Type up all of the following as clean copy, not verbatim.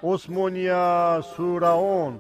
عثمانیه سورهون.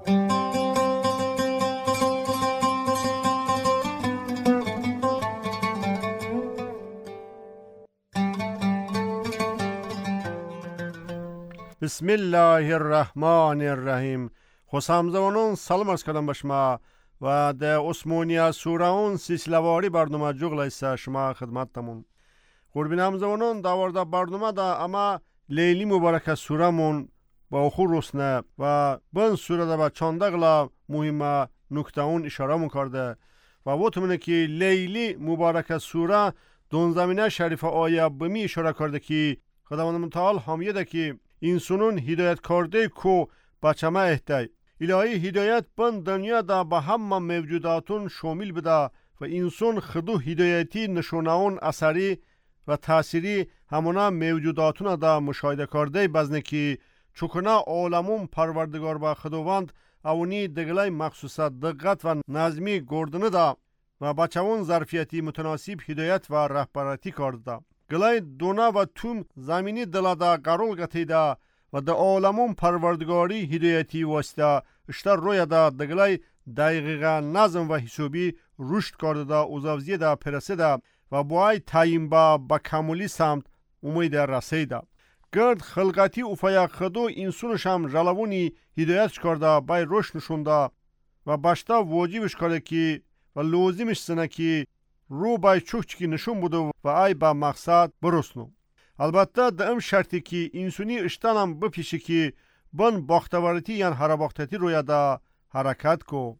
بسم الله الرحمن الرحیم. خوشامزونون سلام عرض کردم به شما و در عثمانیه سورهون سلسله‌واری برنامه جغل شما خدمتتمون. قربینامزونون داورده برنامه دا اما لیلی مبارک سورهمون با اخور رسنه و بن سوره دا با چاندقلا مهمه نکته اون اشاره میکرده و وطمونه که لیلی مبارک سوره دون زمینه شریف آیه بمی اشاره کرده که خداوند متعال حامیه ده که انسانون هدایت کرده کو بچمه احتای الهی هدایت بن دنیا دا به همه موجوداتون شامل بده و انسان خدو هدایتی نشونهون اثری و تأثیری همونا موجوداتون دا مشاهده کرده بزنه که چکنه عالمون پروردگار با خداوند اونی دگلای مخصوص دقت و نظمی گردنه دا و بچهون ظرفیتی متناسب هدایت و رهبرتی کرده. گلای دونا و توم زمینی دلا دا قرول گتیده و دا عالمون پروردگاری هدایتی واسطه اشتر روی دا دگلای دقیقه نظم و حسابی رشد کرده دا اوزاوزی دا پرسیده و باید تایم با کاملی سمت امید رسیده. گرد خلقاتی افیا خدو انسانش هم جلوونی هدایت کرده بای رشد نشونده و باشتا واجبش کرده که و لازمش سنه که رو بای چوکچکی نشون بوده و ای با مقصد برسنو. البته ده ام شرطی که انسانی اشتانم بپیشه که بن باختوارتی یعنی هرباختتی روی ده حرکت کو.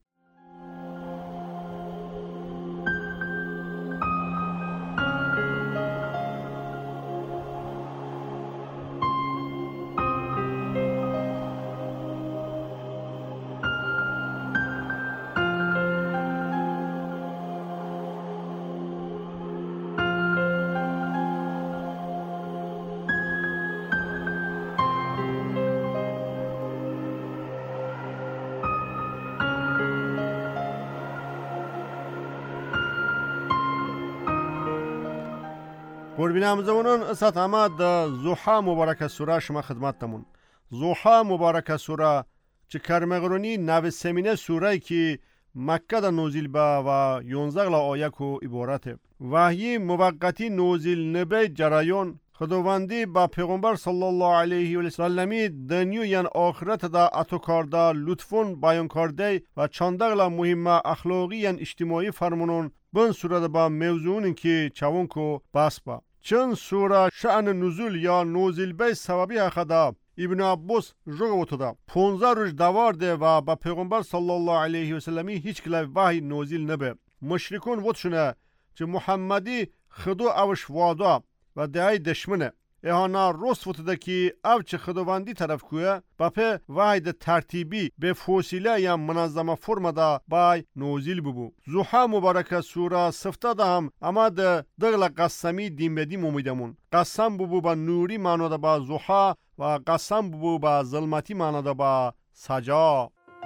قربینامزونون اسات همه دا زوحا مبارک سوره شما خدمتتمون. زوحا مبارک سوره چه کرمغرونی نو سمینه سوره که مکه دا نوزیل با و 11 آیه کو عبارته. وحی موقتی نوزیل نبی جرایون خداوندی با پیغمبر صلی الله علیه و سلمی دنیو یان آخرت دا اتو کرده لطفون بیان کرده و چندقلا مهمه اخلاقی یان اجتماعی فرمونون بن سوره با موضوعون که چون کو بس با. چند سوره شأن نزول یا نوزیل بی سببی خدا ابن عباس جوگو تودا 15 روز دوارده و با پیغمبر صلی الله علیه و سلمی هیچ کلای وحی نوزیل نبه. مشرکون وطشونه چه محمدی خدو اوش وادا و دعای دشمنه. اهانا روست وطده که او چه خداوندی طرف کوه با پی وحید ترتیبی به فوسیله یا منظمه فرم دا بای نوزیل ببو. زوحا مبارک سوره سفته دا هم اما ده دغل قسمی دیم بدیم امیدمون. قسم ببو با نوری معنی دا با زوحا و قسم ببو با ظلمتی معنی دا با سجا.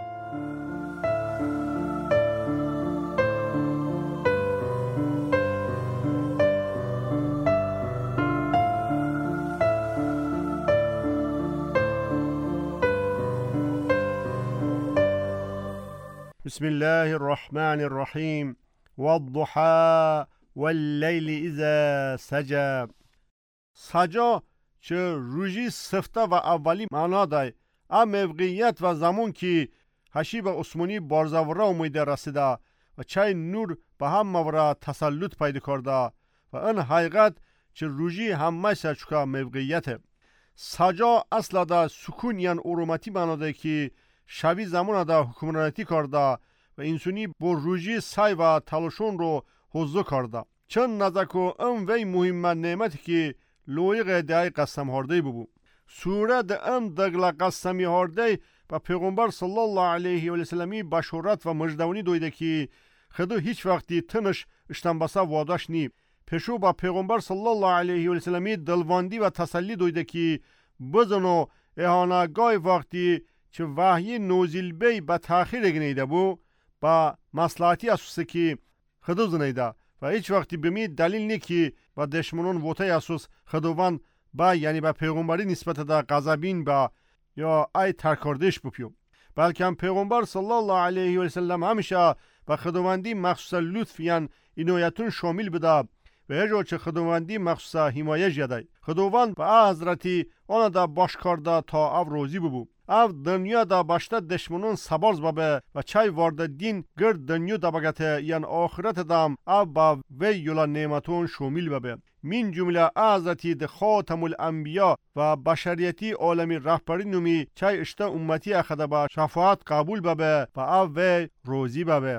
بسم الله الرحمن الرحیم. والضحى واللیل اذا سجى. سجا چه روژی سفته و اولی معنا دای. ام موقعیت و زمان که حشیب عثمانی بارزاوره امید رسیده و چای نور به هم مورا تسلط پیدا کرده و این حقیقت چه روژی همه سچکا موقعیت. سجا اصلا دا سکون یان ارومتی معنا دای که شبی زمان دا حکمرانتی کرده و انسانی با روژی سعی و تلاشون رو حضور کرده. چند نزدیکو ام وی مهم نعمتی که لایق دعای قسم هارده ببو. سوره ده ام دگل قسمی هارده با پیغمبر صلی الله علیه و سلمی بشارت و مجدونی دویده که خدا هیچ وقتی تنش اشتنبسه واداش نی. پیشو با پیغمبر صلی الله علیه و سلمی دلواندی و تسلی دویده که بزنو اهانا گای وقتی چه وحی نوزیل بی با تاخیر گنیده بو با مصلحتی اساسی که خدا زنیده و هیچ وقتی بمی دلیل نی که با دشمنون وطای اساس خداوند با یعنی با پیغمبری نسبت دا غضبین با یا ای ترکاردش بپیو. بلکه پیغمبر صلی الله علیه و سلم همیشه به خداوندی مخصوص لطف یان عنایتون شامل بده و هیچ چه خداوندی مخصوص حمایه جده. خداوند به حضرتی آن دا باش کرده تا او روزی ببو. او دنیا دا باشته دشمنون سبارز بابه و چای وارد دین گرد دنیا دا بگته یان آخرت دام او با وی یولا نعمتون شامل بابه. من جمله حضرتی ده خاتم الانبیا و بشریتی عالمی رهبری نمی چای اشته امتی اخده با شفاعت قبول بابه و او وی روزی بابه.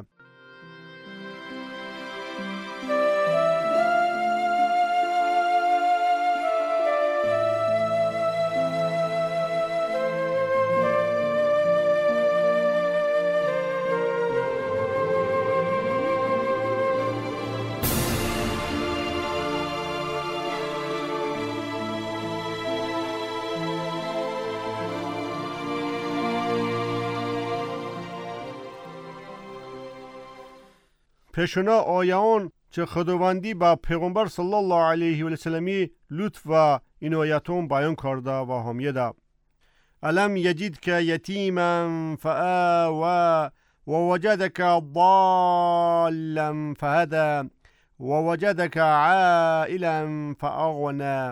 پیشونا آیان چه خداوندی با پیغمبر صلی الله علیه و سلمی لطف و عنایتون بیان کرده و حامیه ده. الم یجدک یتیما فآوی و وجدک ضالا فهدی و وجدک عائلا فاغنی.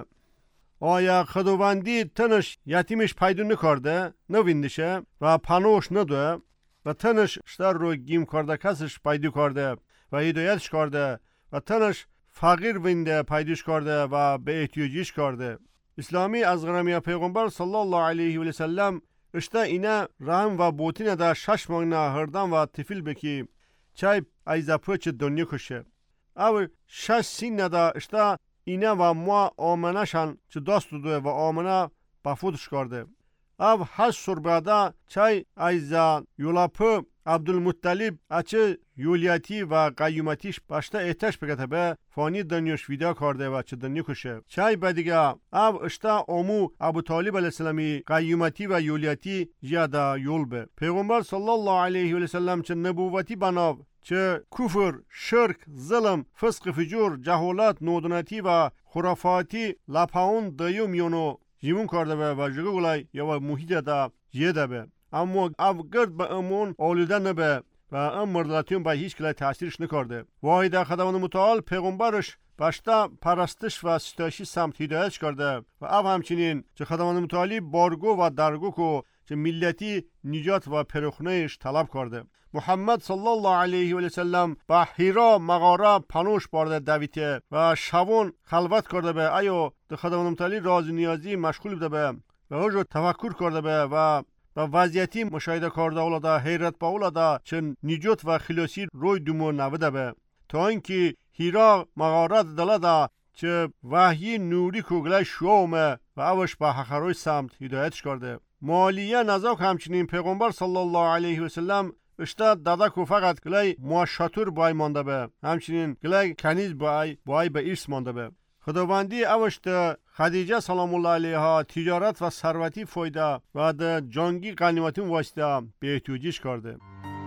آیا خداوندی تنش یتیمش پیدا نکرده، نویندشه و پناهش نده و تنش شتر رو گیم کرده کسش پیدا کرده و هدایتش کرده و تنش فقیر وینده پیداش کرده و به احتیاجیش کرده. اسلامی از غرمی پیغمبر صلی الله علیه و سلم اشته اینه رحم و بوتین ده 6 ماه هردم و طفل بکی چای ایزا پوچ دنیا کشه. او 6 سین ده اشته اینه و ما آمنشان چه دست دوه و آمنه بفودش کرده. او 8 سر بعده چای ایزا یولاپو عبدالمطلب اچه یولیاتی و قیومتیش باشته احتش بگته به فانی دنیاش ویدا کرده و چه دنیا کشه. چای بدیگه او اشتا امو ابو طالب علیه السلامی قیومتی و یولیاتی جاده یول به. پیغمبر صلی الله علیه و سلم چه نبوتی بناب چه کفر، شرک، ظلم، فسق، فجور، جهالت، نودنتی و خرافاتی لپاون دیو میونو جیمون کرده به و جگه گلای یا محیط ده جیده به. اما او گرد به امون آلوده نبه و ام مردلاتیون به هیچ کلی تاثیرش نکرده. واحد خداوند متعال پیغمبرش باشته پرستش و ستایشی سمت هدایت کرده و او همچنین چه خداوند متعالی بارگو و درگو کو چه ملتی نجات و پرخنهش طلب کرده. محمد صلی الله علیه و سلم به حرا مغاره پنوش برده دویته و شبون خلوت کرده به ایو ده خداوند متعالی راز نیازی مشغول بده به و اوجو تفکر کرده به و وضعیتی مشاهده کرده اولاده حیرت با اولاده چه نجات و خلاصی روی دومو نوده به تا اینکه حرا مغاره دلاده چه وحی نوری کوگله شومه و اوش به حقروی سمت هدایتش کرده. مالیه نزاک همچنین پیغمبر صلی الله علیه و سلم اشته داده که فقط گلی معاشاتور بای مانده به همچنین گلی کنیز بای به ایرس مانده به. خداوندی اوشت خدیجه سلام الله علیها تجارت و ثروتی فایده و ده جنگی غنیمتون واسطه به احتیاجیش کرده.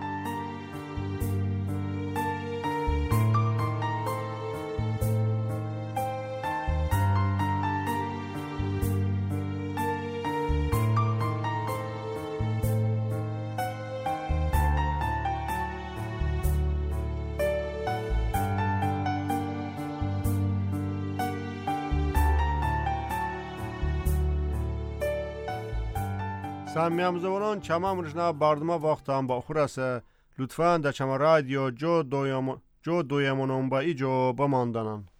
سامیام زبانان چمام رشنا برنامه وقت هم با خورسه لطفاً در چما رادیو جو دویمونم با ایجو بماندنن.